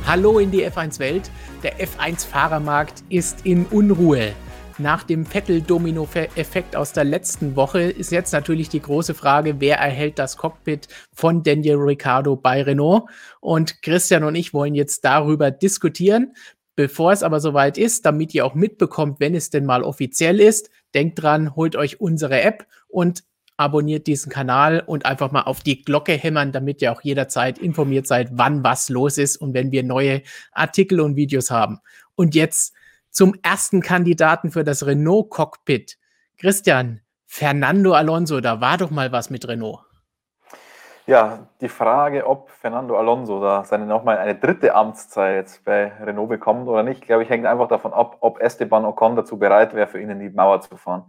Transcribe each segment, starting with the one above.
Hallo in die F1-Welt. Der F1-Fahrermarkt ist in Unruhe. Nach dem Vettel-Domino-Effekt aus der letzten Woche ist jetzt natürlich die große Frage, wer erhält das Cockpit von Daniel Ricciardo bei Renault? Und Christian und ich wollen jetzt darüber diskutieren. Bevor es aber soweit ist, damit ihr auch mitbekommt, wenn es denn mal offiziell ist, denkt dran, holt euch unsere App und abonniert diesen Kanal und einfach mal auf die Glocke hämmern, damit ihr auch jederzeit informiert seid, wann was los ist und wenn wir neue Artikel und Videos haben. Und jetzt zum ersten Kandidaten für das Renault-Cockpit. Christian, Fernando Alonso, da war doch mal was mit Renault. Ja, die Frage, ob Fernando Alonso da nochmal eine dritte Amtszeit bei Renault bekommt oder nicht, glaube ich, hängt einfach davon ab, ob Esteban Ocon dazu bereit wäre, für ihn in die Mauer zu fahren.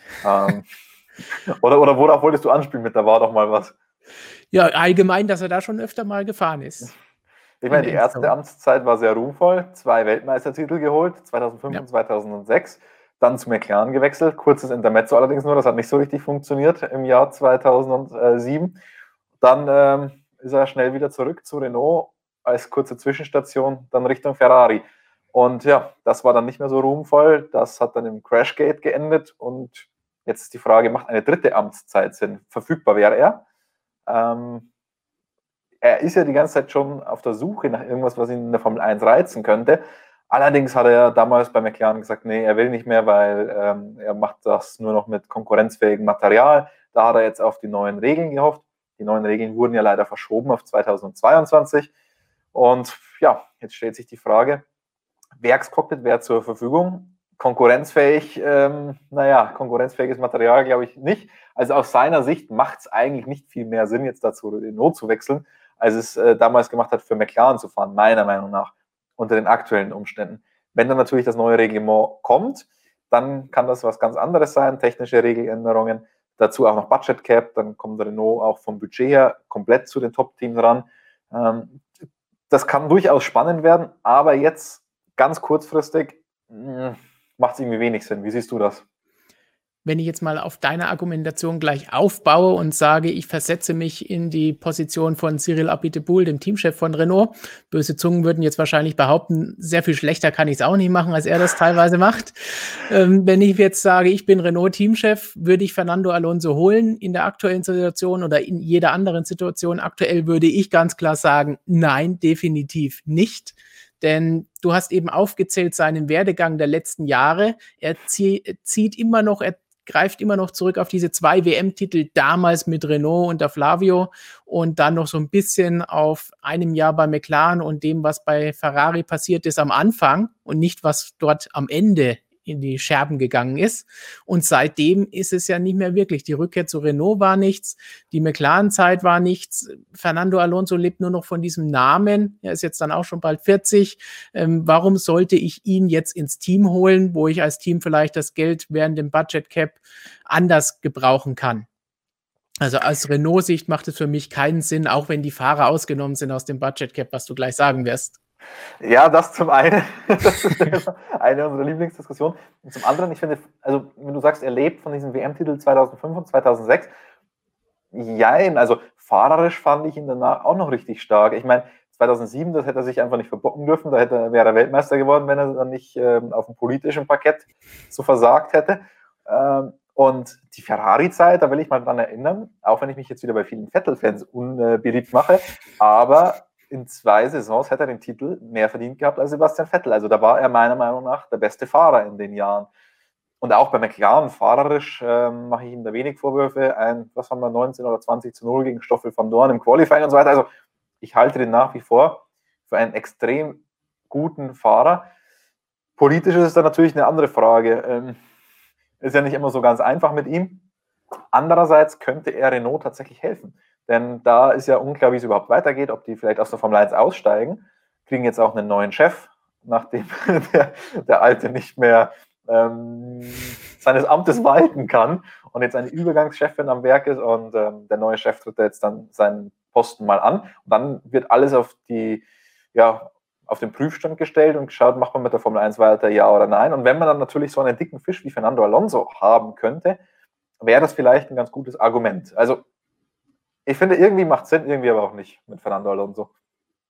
Oder worauf wolltest du anspielen mit, da war doch mal was? Ja, allgemein, dass er da schon öfter mal gefahren ist. Ich meine, die erste Amtszeit war sehr ruhmvoll, 2 Weltmeistertitel geholt, 2005 und 2006, dann zu McLaren gewechselt, kurzes Intermezzo allerdings nur, das hat nicht so richtig funktioniert im Jahr 2007. Dann ist er schnell wieder zurück zu Renault als kurze Zwischenstation, dann Richtung Ferrari. Und ja, das war dann nicht mehr so ruhmvoll, das hat dann im Crashgate geendet und jetzt ist die Frage, macht eine dritte Amtszeit Sinn? Verfügbar wäre er. Er ist ja die ganze Zeit schon auf der Suche nach irgendwas, was ihn in der Formel 1 reizen könnte. Allerdings hat er ja damals bei McLaren gesagt, nee, er will nicht mehr, weil er macht das nur noch mit konkurrenzfähigem Material. Da hat er jetzt auf die neuen Regeln gehofft. Die neuen Regeln wurden ja leider verschoben auf 2022. Und ja, jetzt stellt sich die Frage, Werkscockpit wäre zur Verfügung. Konkurrenzfähig, konkurrenzfähiges Material glaube ich nicht. Also aus seiner Sicht macht es eigentlich nicht viel mehr Sinn, jetzt dazu Renault zu wechseln, als es damals gemacht hat, für McLaren zu fahren, meiner Meinung nach, unter den aktuellen Umständen. Wenn dann natürlich das neue Reglement kommt, dann kann das was ganz anderes sein, technische Regeländerungen, dazu auch noch Budget Cap, dann kommt Renault auch vom Budget her komplett zu den Top-Teams ran. Das kann durchaus spannend werden, aber jetzt ganz kurzfristig macht es irgendwie wenig Sinn. Wie siehst du das? Wenn ich jetzt mal auf deine Argumentation gleich aufbaue und sage, ich versetze mich in die Position von Cyril Abiteboul, dem Teamchef von Renault. Böse Zungen würden jetzt wahrscheinlich behaupten, sehr viel schlechter kann ich es auch nicht machen, als er das teilweise macht. Wenn ich jetzt sage, ich bin Renault-Teamchef, würde ich Fernando Alonso holen in der aktuellen Situation oder in jeder anderen Situation. Aktuell würde ich ganz klar sagen, nein, definitiv nicht. Denn du hast eben aufgezählt seinen Werdegang der letzten Jahre. Er greift immer noch zurück auf diese 2 WM-Titel damals mit Renault unter Flavio und dann noch so ein bisschen auf einem Jahr bei McLaren und dem, was bei Ferrari passiert ist am Anfang und nicht, was dort am Ende in die Scherben gegangen ist. Und seitdem ist es ja nicht mehr wirklich. Die Rückkehr zu Renault war nichts, die McLaren-Zeit war nichts. Fernando Alonso lebt nur noch von diesem Namen. Er ist jetzt dann auch schon bald 40. Warum sollte ich ihn jetzt ins Team holen, wo ich als Team vielleicht das Geld während dem Budget Cap anders gebrauchen kann? Also aus Renault-Sicht macht es für mich keinen Sinn, auch wenn die Fahrer ausgenommen sind aus dem Budget Cap, was du gleich sagen wirst. Ja, das zum einen, das ist eine unserer Lieblingsdiskussionen. Und zum anderen, ich finde, also wenn du sagst, er lebt von diesem WM-Titel 2005 und 2006, jein, also fahrerisch fand ich ihn danach auch noch richtig stark. Ich meine, 2007, das hätte er sich einfach nicht verbocken dürfen, wäre er Weltmeister geworden, wenn er dann nicht auf dem politischen Parkett so versagt hätte. Und die Ferrari-Zeit, da will ich mal dran erinnern, auch wenn ich mich jetzt wieder bei vielen Vettel-Fans unbeliebt mache, aber in 2 Saisons hätte er den Titel mehr verdient gehabt als Sebastian Vettel. Also da war er meiner Meinung nach der beste Fahrer in den Jahren. Und auch bei McLaren, fahrerisch mache ich ihm da wenig Vorwürfe. 19 oder 20-0 gegen Stoffel van Dorn im Qualifying und so weiter. Also ich halte den nach wie vor für einen extrem guten Fahrer. Politisch ist es dann natürlich eine andere Frage. Ist ja nicht immer so ganz einfach mit ihm. Andererseits könnte er Renault tatsächlich helfen. Denn da ist ja unklar, wie es überhaupt weitergeht, ob die vielleicht aus der Formel 1 aussteigen, kriegen jetzt auch einen neuen Chef, nachdem der Alte nicht mehr seines Amtes walten kann und jetzt eine Übergangschefin am Werk ist und der neue Chef tritt jetzt dann seinen Posten mal an. Und dann wird alles auf den Prüfstand gestellt und geschaut, macht man mit der Formel 1 weiter, ja oder nein. Und wenn man dann natürlich so einen dicken Fisch wie Fernando Alonso haben könnte, wäre das vielleicht ein ganz gutes Argument. Also ich finde, irgendwie macht es Sinn, irgendwie aber auch nicht mit Fernando Alonso.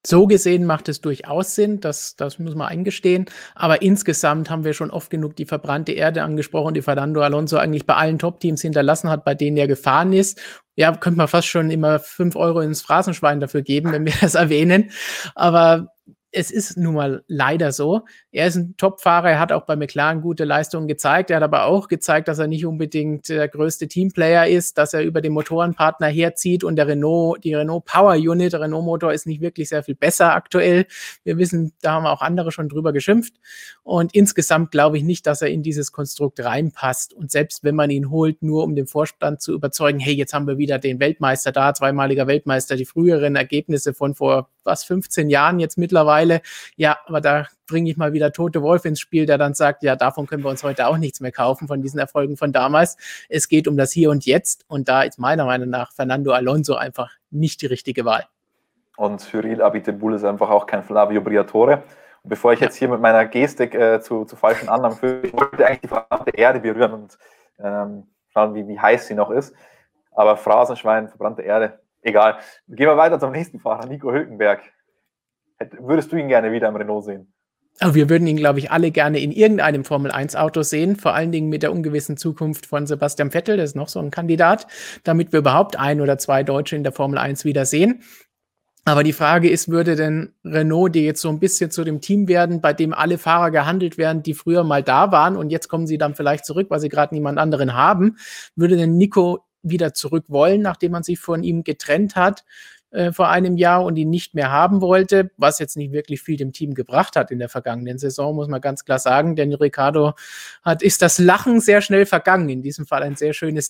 So gesehen macht es durchaus Sinn, das muss man eingestehen. Aber insgesamt haben wir schon oft genug die verbrannte Erde angesprochen, die Fernando Alonso eigentlich bei allen Top-Teams hinterlassen hat, bei denen er gefahren ist. Ja, könnte man fast schon immer 5 Euro ins Phrasenschwein dafür geben, wenn wir das erwähnen. Aber es ist nun mal leider so. Er ist ein Top-Fahrer, er hat auch bei McLaren gute Leistungen gezeigt. Er hat aber auch gezeigt, dass er nicht unbedingt der größte Teamplayer ist, dass er über den Motorenpartner herzieht und die Renault Power Unit, der Renault-Motor ist nicht wirklich sehr viel besser aktuell. Wir wissen, da haben auch andere schon drüber geschimpft. Und insgesamt glaube ich nicht, dass er in dieses Konstrukt reinpasst. Und selbst wenn man ihn holt, nur um den Vorstand zu überzeugen, hey, jetzt haben wir wieder den Weltmeister da, zweimaliger Weltmeister, die früheren Ergebnisse von vor 15 Jahren jetzt mittlerweile. Ja, aber da bringe ich mal wieder Tote Wolf ins Spiel, der dann sagt, ja, davon können wir uns heute auch nichts mehr kaufen, von diesen Erfolgen von damals. Es geht um das Hier und Jetzt und da ist meiner Meinung nach Fernando Alonso einfach nicht die richtige Wahl. Und Cyril Abiteboul ist einfach auch kein Flavio Briatore. Und bevor ich jetzt hier mit meiner Gestik zu falschen Annahmen führe, ich wollte eigentlich die verbrannte Erde berühren und schauen, wie heiß sie noch ist. Aber Phrasenschwein, verbrannte Erde, egal. Gehen wir weiter zum nächsten Fahrer, Nico Hülkenberg. Würdest du ihn gerne wieder im Renault sehen? Aber wir würden ihn, glaube ich, alle gerne in irgendeinem Formel-1-Auto sehen, vor allen Dingen mit der ungewissen Zukunft von Sebastian Vettel, das ist noch so ein Kandidat, damit wir überhaupt 1 oder 2 Deutsche in der Formel 1 wieder sehen. Aber die Frage ist, würde denn Renault, die jetzt so ein bisschen zu dem Team werden, bei dem alle Fahrer gehandelt werden, die früher mal da waren und jetzt kommen sie dann vielleicht zurück, weil sie gerade niemand anderen haben, würde denn Nico wieder zurück wollen, nachdem man sich von ihm getrennt hat vor einem Jahr und ihn nicht mehr haben wollte, was jetzt nicht wirklich viel dem Team gebracht hat in der vergangenen Saison, muss man ganz klar sagen, denn Ricciardo ist das Lachen sehr schnell vergangen, in diesem Fall ein sehr schönes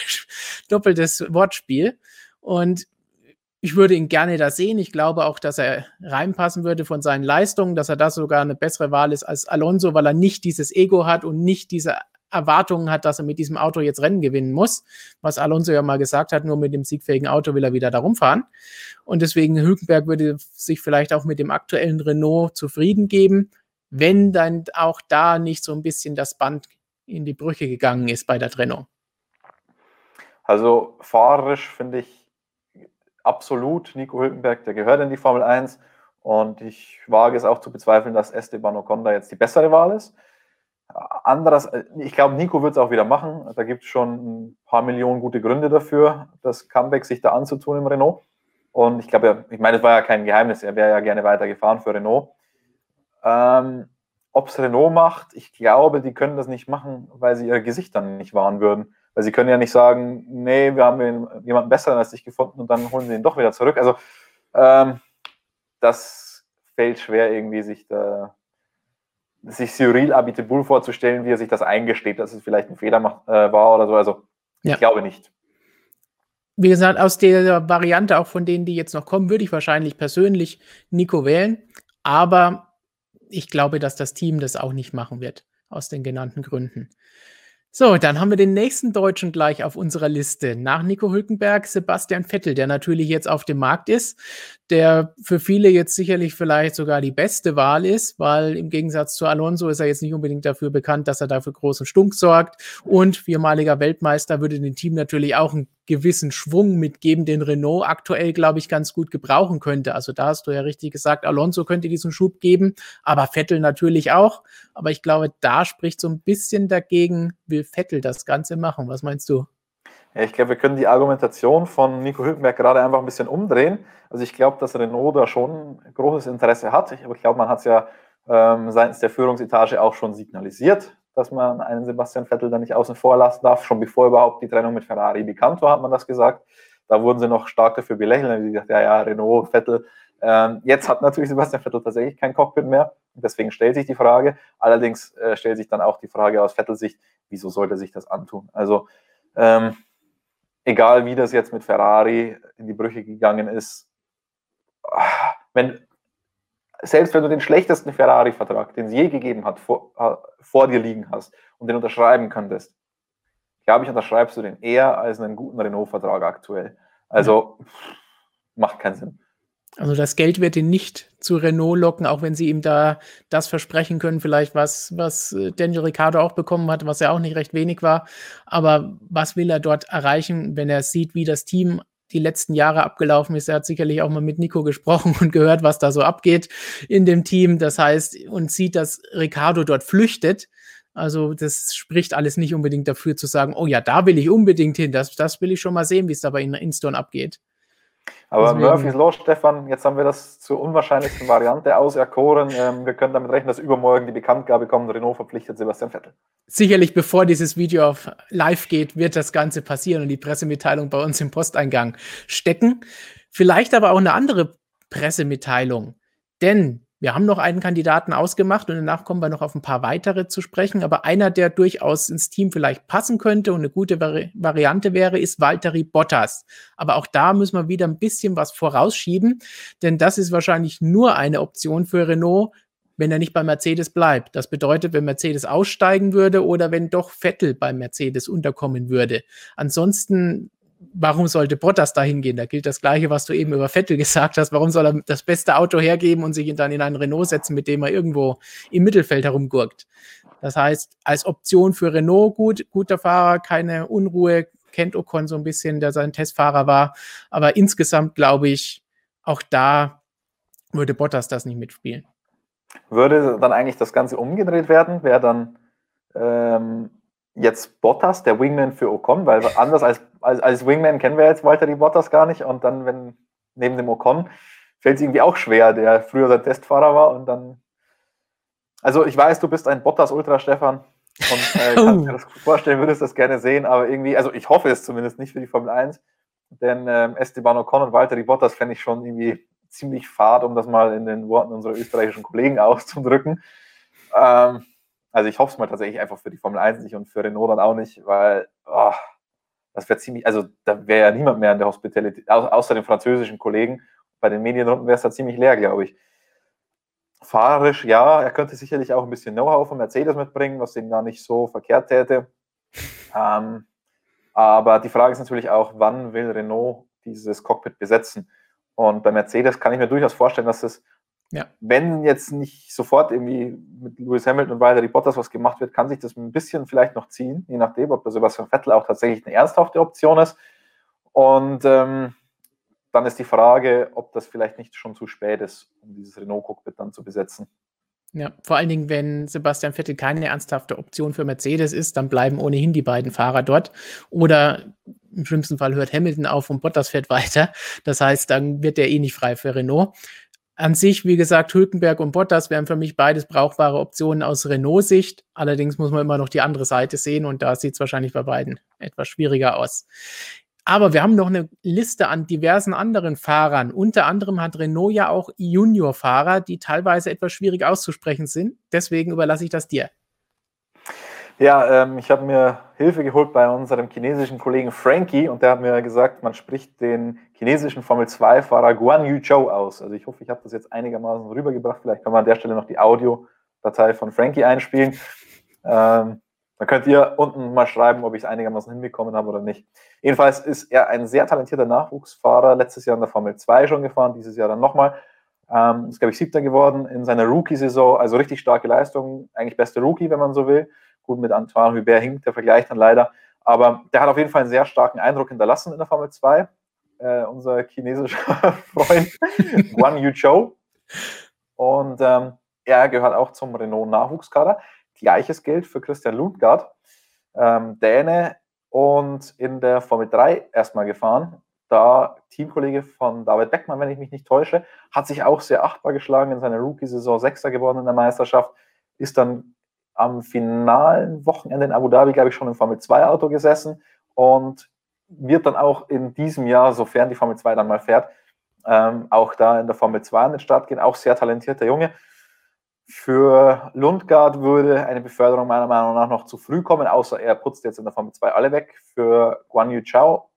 doppeltes Wortspiel und ich würde ihn gerne da sehen. Ich glaube auch, dass er reinpassen würde von seinen Leistungen, dass er da sogar eine bessere Wahl ist als Alonso, weil er nicht dieses Ego hat und nicht diese Erwartungen hat, dass er mit diesem Auto jetzt Rennen gewinnen muss, was Alonso ja mal gesagt hat, nur mit dem siegfähigen Auto will er wieder da rumfahren. Und deswegen Hülkenberg würde sich vielleicht auch mit dem aktuellen Renault zufrieden geben, wenn dann auch da nicht so ein bisschen das Band in die Brüche gegangen ist bei der Trennung. Also fahrerisch finde ich absolut Nico Hülkenberg, der gehört in die Formel 1 und ich wage es auch zu bezweifeln, dass Esteban Ocon da jetzt die bessere Wahl ist. Anderes, ich glaube, Nico wird es auch wieder machen. Da gibt es schon ein paar Millionen gute Gründe dafür, das Comeback sich da anzutun im Renault. Und ich glaube, ich meine, das war ja kein Geheimnis, er wäre ja gerne weitergefahren für Renault. Ob es Renault macht, ich glaube, die können das nicht machen, weil sie ihr Gesicht dann nicht wahren würden. Weil sie können ja nicht sagen, nee, wir haben jemanden besseren als dich gefunden und dann holen sie ihn doch wieder zurück. Also das fällt schwer irgendwie, sich Cyril Abiteboul vorzustellen, wie er sich das eingesteht, dass es vielleicht ein Fehler war oder so. Also ich glaube nicht. Wie gesagt, aus der Variante, auch von denen, die jetzt noch kommen, würde ich wahrscheinlich persönlich Nico wählen. Aber ich glaube, dass das Team das auch nicht machen wird, aus den genannten Gründen. So, dann haben wir den nächsten Deutschen gleich auf unserer Liste. Nach Nico Hülkenberg, Sebastian Vettel, der natürlich jetzt auf dem Markt ist, der für viele jetzt sicherlich vielleicht sogar die beste Wahl ist, weil im Gegensatz zu Alonso ist er jetzt nicht unbedingt dafür bekannt, dass er dafür großen Stunk sorgt. Und viermaliger Weltmeister würde dem Team natürlich auch einen gewissen Schwung mitgeben, den Renault aktuell, glaube ich, ganz gut gebrauchen könnte. Also da hast du ja richtig gesagt, Alonso könnte diesen Schub geben, aber Vettel natürlich auch. Aber ich glaube, da spricht so ein bisschen dagegen, will Vettel das Ganze machen. Was meinst du? Ja, ich glaube, wir können die Argumentation von Nico Hülkenberg gerade einfach ein bisschen umdrehen. Also ich glaube, dass Renault da schon großes Interesse hat. Aber ich glaube, man hat es ja seitens der Führungsetage auch schon signalisiert, dass man einen Sebastian Vettel da nicht außen vor lassen darf. Schon bevor überhaupt die Trennung mit Ferrari bekannt war, hat man das gesagt. Da wurden sie noch stark dafür belächelt. Da haben sie gesagt, ja, Renault, Vettel. Jetzt hat natürlich Sebastian Vettel tatsächlich kein Cockpit mehr. Deswegen stellt sich die Frage. Allerdings stellt sich dann auch die Frage aus Vettels Sicht, wieso sollte sich das antun? Also egal wie das jetzt mit Ferrari in die Brüche gegangen ist, selbst wenn du den schlechtesten Ferrari-Vertrag, den es je gegeben hat, vor dir liegen hast und den unterschreiben könntest, glaube ich, unterschreibst du den eher als einen guten Renault-Vertrag aktuell. Also macht keinen Sinn. Also das Geld wird ihn nicht zu Renault locken, auch wenn sie ihm da das versprechen können, vielleicht was Daniel Ricciardo auch bekommen hat, was ja auch nicht recht wenig war. Aber was will er dort erreichen, wenn er sieht, wie das Team die letzten Jahre abgelaufen ist. Er hat sicherlich auch mal mit Nico gesprochen und gehört, was da so abgeht in dem Team. Das heißt, und sieht, dass Ricciardo dort flüchtet. Also das spricht alles nicht unbedingt dafür zu sagen, oh ja, da will ich unbedingt hin. Das will ich schon mal sehen, wie es da bei Instone abgeht. Aber Murphy's Law, Stefan, jetzt haben wir das zur unwahrscheinlichsten Variante auserkoren. Wir können damit rechnen, dass übermorgen die Bekanntgabe kommt, Renault verpflichtet Sebastian Vettel. Sicherlich, bevor dieses Video auf live geht, wird das Ganze passieren und die Pressemitteilung bei uns im Posteingang stecken. Vielleicht aber auch eine andere Pressemitteilung, denn wir haben noch einen Kandidaten ausgemacht und danach kommen wir noch auf ein paar weitere zu sprechen. Aber einer, der durchaus ins Team vielleicht passen könnte und eine gute Variante wäre, ist Valtteri Bottas. Aber auch da müssen wir wieder ein bisschen was vorausschieben, denn das ist wahrscheinlich nur eine Option für Renault, wenn er nicht bei Mercedes bleibt. Das bedeutet, wenn Mercedes aussteigen würde oder wenn doch Vettel bei Mercedes unterkommen würde. Ansonsten, warum sollte Bottas da hingehen? Da gilt das Gleiche, was du eben über Vettel gesagt hast. Warum soll er das beste Auto hergeben und sich dann in einen Renault setzen, mit dem er irgendwo im Mittelfeld herumgurkt? Das heißt, als Option für Renault guter Fahrer, keine Unruhe, kennt Ocon so ein bisschen, der sein Testfahrer war. Aber insgesamt glaube ich, auch da würde Bottas das nicht mitspielen. Würde dann eigentlich das Ganze umgedreht werden? Wäre dann jetzt Bottas der Wingman für Ocon? Weil anders als Wingman kennen wir jetzt Valtteri Bottas gar nicht. Und dann, wenn neben dem Ocon, fällt es irgendwie auch schwer, der früher sein Testfahrer war. Und dann, also ich weiß, du bist ein Bottas-Ultra, Stefan. Und kannst dir das vorstellen, würdest das gerne sehen. Aber irgendwie, also ich hoffe es zumindest nicht für die Formel 1. Denn Esteban Ocon und Valtteri Bottas fände ich schon irgendwie ziemlich fad, um das mal in den Worten unserer österreichischen Kollegen auszudrücken. Also ich hoffe es mal tatsächlich einfach für die Formel 1 nicht und für Renault dann auch nicht, weil das wäre ziemlich, also da wäre ja niemand mehr in der Hospitality, außer den französischen Kollegen. Bei den Medienrunden wäre es da ziemlich leer, glaube ich. Fahrerisch, ja, er könnte sicherlich auch ein bisschen Know-how von Mercedes mitbringen, was ihn gar nicht so verkehrt täte. Aber die Frage ist natürlich auch, wann will Renault dieses Cockpit besetzen? Und bei Mercedes kann ich mir durchaus vorstellen, dass es, wenn jetzt nicht sofort irgendwie mit Lewis Hamilton und Valtteri Bottas was gemacht wird, kann sich das ein bisschen vielleicht noch ziehen, je nachdem, ob der Sebastian Vettel auch tatsächlich eine ernsthafte Option ist. Und dann ist die Frage, ob das vielleicht nicht schon zu spät ist, um dieses Renault-Cockpit dann zu besetzen. Ja, vor allen Dingen, wenn Sebastian Vettel keine ernsthafte Option für Mercedes ist, dann bleiben ohnehin die beiden Fahrer dort. Oder im schlimmsten Fall hört Hamilton auf und Bottas fährt weiter. Das heißt, dann wird der nicht frei für Renault. An sich, wie gesagt, Hülkenberg und Bottas wären für mich beides brauchbare Optionen aus Renault-Sicht. Allerdings muss man immer noch die andere Seite sehen und da sieht es wahrscheinlich bei beiden etwas schwieriger aus. Aber wir haben noch eine Liste an diversen anderen Fahrern. Unter anderem hat Renault ja auch Junior-Fahrer, die teilweise etwas schwierig auszusprechen sind. Deswegen überlasse ich das dir. Ja, ich habe mir Hilfe geholt bei unserem chinesischen Kollegen Frankie und der hat mir gesagt, man spricht den chinesischen Formel-2-Fahrer Guan Yu Zhou aus. Also ich hoffe, ich habe das jetzt einigermaßen rübergebracht. Vielleicht kann man an der Stelle noch die Audiodatei von Frankie einspielen. Dann könnt ihr unten mal schreiben, ob ich es einigermaßen hinbekommen habe oder nicht. Jedenfalls ist er ein sehr talentierter Nachwuchsfahrer, letztes Jahr in der Formel 2 schon gefahren, dieses Jahr dann nochmal. Ist, glaube ich, 7. geworden in seiner Rookie-Saison, also richtig starke Leistung, eigentlich beste Rookie, wenn man so will. Gut, mit Antoine Hubert hinkt der Vergleich dann leider, aber der hat auf jeden Fall einen sehr starken Eindruck hinterlassen in der Formel 2. Unser chinesischer Freund Guan Yu Zhou. Und er gehört auch zum Renault-Nachwuchskader. Gleiches gilt für Christian Lundgaard, Däne und in der Formel 3 erstmal gefahren. Da Teamkollege von David Beckmann, wenn ich mich nicht täusche, hat sich auch sehr achtbar geschlagen in seiner Rookie-Saison, 6. geworden in der Meisterschaft, ist dann am finalen Wochenende in Abu Dhabi, glaube ich, schon im Formel 2 Auto gesessen und wird dann auch in diesem Jahr, sofern die Formel 2 dann mal fährt, auch da in der Formel 2 an den Start gehen, auch sehr talentierter Junge. Für Lundgaard würde eine Beförderung meiner Meinung nach noch zu früh kommen, außer er putzt jetzt in der Formel 2 alle weg. Für Guan Yu Zhou,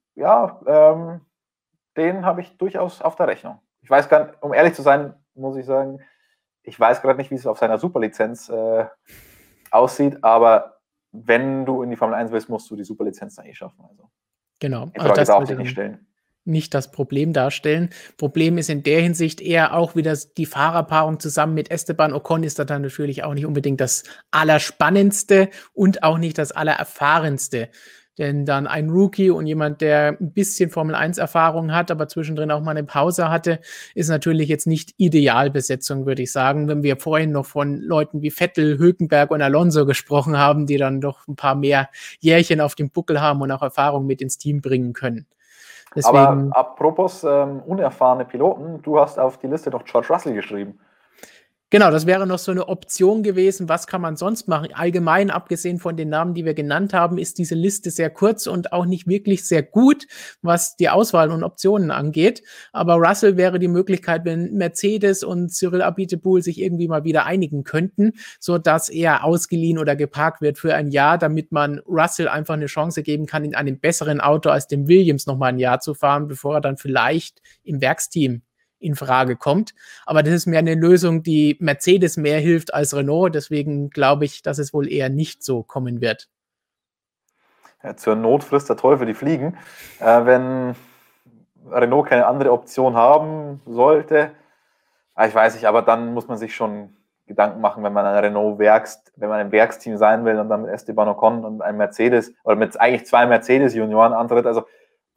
ja, den habe ich durchaus auf der Rechnung. Ich weiß gar nicht, um ehrlich zu sein, muss ich sagen, ich weiß gerade nicht, wie es auf seiner Superlizenz aussieht, aber wenn du in die Formel 1 willst, musst du die Superlizenz dann schaffen. Also, genau. Die Frage darf sich nicht stellen. Nicht das Problem darstellen. Problem ist in der Hinsicht eher auch wieder die Fahrerpaarung zusammen mit Esteban Ocon ist da dann natürlich auch nicht unbedingt das Allerspannendste und auch nicht das Allererfahrenste. Denn dann ein Rookie und jemand, der ein bisschen Formel-1-Erfahrung hat, aber zwischendrin auch mal eine Pause hatte, ist natürlich jetzt nicht Idealbesetzung, würde ich sagen. Wenn wir vorhin noch von Leuten wie Vettel, Hülkenberg und Alonso gesprochen haben, die dann doch ein paar mehr Jährchen auf dem Buckel haben und auch Erfahrung mit ins Team bringen können. Deswegen, aber apropos unerfahrene Piloten, du hast auf die Liste noch George Russell geschrieben. genau, das wäre noch so eine Option gewesen. Was kann man sonst machen? Allgemein, abgesehen von den Namen, die wir genannt haben, ist diese Liste sehr kurz und auch nicht wirklich sehr gut, was die Auswahl und Optionen angeht. Aber Russell wäre die Möglichkeit, wenn Mercedes und Cyril Abiteboul sich irgendwie mal wieder einigen könnten, sodass er ausgeliehen oder geparkt wird für ein Jahr, damit man Russell einfach eine Chance geben kann, in einem besseren Auto als dem Williams nochmal ein Jahr zu fahren, bevor er dann vielleicht im Werksteam in Frage kommt. Aber das ist mehr eine Lösung, die Mercedes mehr hilft als Renault. Deswegen glaube ich, dass es wohl eher nicht so kommen wird. Ja, zur Not frisst der Teufel die Fliegen. Wenn Renault keine andere Option haben sollte, ich weiß nicht, aber dann muss man sich schon Gedanken machen, wenn man wenn man ein Werksteam sein will und dann mit Esteban Ocon und einem Mercedes oder mit eigentlich 2 Mercedes-Junioren antritt. Also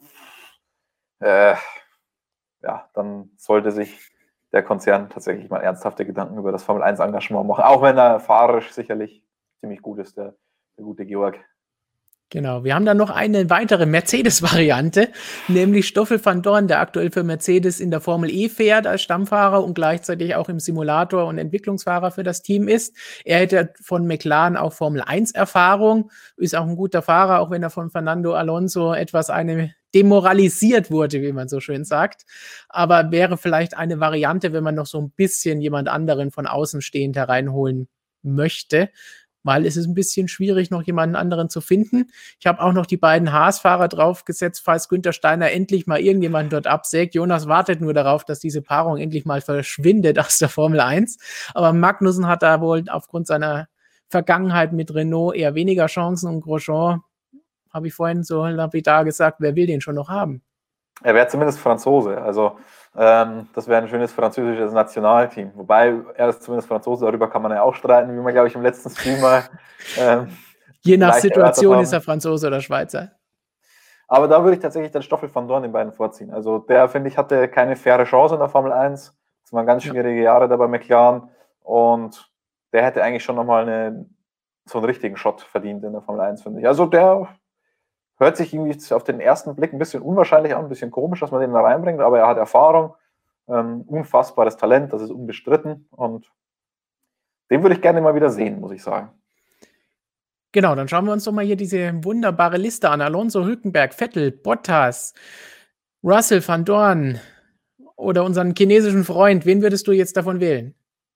ja, dann sollte sich der Konzern tatsächlich mal ernsthafte Gedanken über das Formel-1-Engagement machen, auch wenn er fahrerisch sicherlich ziemlich gut ist, der gute Georg. Genau, wir haben dann noch eine weitere Mercedes-Variante, nämlich Stoffel van Dorn, der aktuell für Mercedes in der Formel E fährt als Stammfahrer und gleichzeitig auch im Simulator und Entwicklungsfahrer für das Team ist. Er hätte von McLaren auch Formel 1-Erfahrung, ist auch ein guter Fahrer, auch wenn er von Fernando Alonso etwas demoralisiert wurde, wie man so schön sagt. Aber wäre vielleicht eine Variante, wenn man noch so ein bisschen jemand anderen von außen stehend hereinholen möchte, weil es ist ein bisschen schwierig, noch jemanden anderen zu finden. Ich habe auch noch die beiden Haas-Fahrer draufgesetzt, falls Günther Steiner endlich mal irgendjemanden dort absägt. Jonas wartet nur darauf, dass diese Paarung endlich mal verschwindet aus der Formel 1. Aber Magnussen hat da wohl aufgrund seiner Vergangenheit mit Renault eher weniger Chancen und Grosjean, habe ich vorhin so lapidar gesagt, wer will den schon noch haben? Er wäre zumindest Franzose, also das wäre ein schönes französisches Nationalteam. Wobei, er ist zumindest Franzose, darüber kann man ja auch streiten, wie man, glaube ich, im letzten Stream mal je nach Situation ist er Franzose oder Schweizer. Aber da würde ich tatsächlich den Stoffel van Dorn den beiden vorziehen. Also der, finde ich, hatte keine faire Chance in der Formel 1. Das waren ganz schwierige Jahre da bei McLaren und der hätte eigentlich schon nochmal so einen richtigen Shot verdient in der Formel 1, finde ich. Also der hört sich irgendwie auf den ersten Blick ein bisschen unwahrscheinlich an, ein bisschen komisch, dass man den da reinbringt, aber er hat Erfahrung, unfassbares Talent, das ist unbestritten und den würde ich gerne mal wieder sehen, muss ich sagen. Genau, dann schauen wir uns doch mal hier diese wunderbare Liste an. Alonso, Hülkenberg, Vettel, Bottas, Russell, Van Dorn oder unseren chinesischen Freund. Wen würdest du jetzt davon wählen?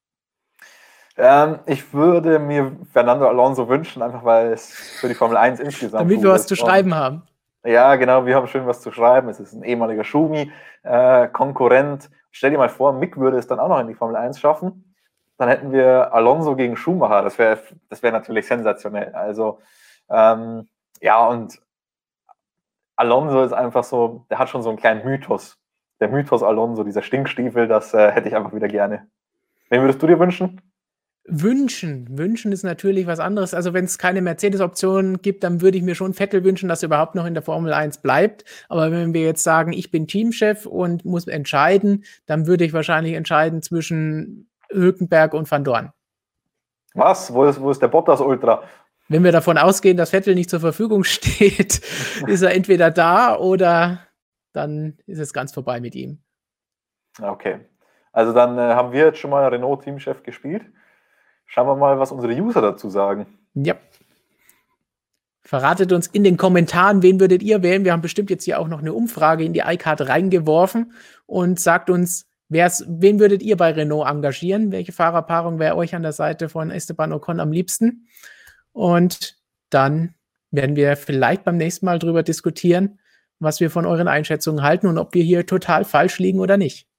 Ich würde mir Fernando Alonso wünschen, einfach weil es für die Formel 1 insgesamt damit wir was zu schreiben haben. Ja, genau, wir haben schön was zu schreiben. Es ist ein ehemaliger Schumi-Konkurrent. Stell dir mal vor, Mick würde es dann auch noch in die Formel 1 schaffen. Dann hätten wir Alonso gegen Schumacher. Das wär natürlich sensationell. Also, ja, und Alonso ist einfach so, der hat schon so einen kleinen Mythos. Der Mythos Alonso, dieser Stinkstiefel, das hätte ich einfach wieder gerne. Wen würdest du dir wünschen? Wünschen ist natürlich was anderes. Also wenn es keine Mercedes-Option gibt, dann würde ich mir schon Vettel wünschen, dass er überhaupt noch in der Formel 1 bleibt. Aber wenn wir jetzt sagen, ich bin Teamchef und muss entscheiden, dann würde ich wahrscheinlich entscheiden zwischen Hülkenberg und Van Dorn. Was? Wo ist der Bottas Ultra? Wenn wir davon ausgehen, dass Vettel nicht zur Verfügung steht, ist er entweder da oder dann ist es ganz vorbei mit ihm. Okay. Also dann haben wir jetzt schon mal Renault-Teamchef gespielt. Schauen wir mal, was unsere User dazu sagen. Ja. Verratet uns in den Kommentaren, wen würdet ihr wählen? Wir haben bestimmt jetzt hier auch noch eine Umfrage in die iCard reingeworfen und sagt uns, wen würdet ihr bei Renault engagieren? Welche Fahrerpaarung wäre euch an der Seite von Esteban Ocon am liebsten? Und dann werden wir vielleicht beim nächsten Mal drüber diskutieren, was wir von euren Einschätzungen halten und ob wir hier total falsch liegen oder nicht.